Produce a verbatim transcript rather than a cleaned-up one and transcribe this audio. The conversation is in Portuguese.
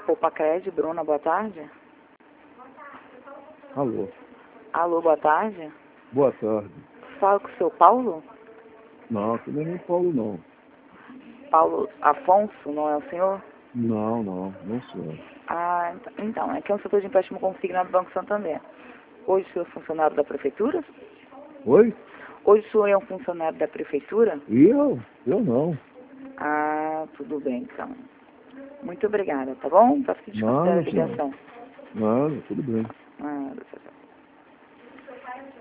Copacred, Bruna, boa tarde. Alô. Alô, boa tarde. Boa tarde. Fala com o seu Paulo? Não, aqui não é nem Paulo, não. Paulo Afonso, não é o senhor? Não, não, não sou. Ah, ent- então, é que é um setor de empréstimo consignado do Banco Santander. Hoje o senhor é funcionário da prefeitura? Oi? Hoje o senhor é um funcionário da prefeitura? Eu? Eu não. Ah, tudo bem, então. Muito obrigada, tá bom? Para desconsiderar a Nada, senhor. ligação. Nada, tudo bem. Ah, tchau, tchau.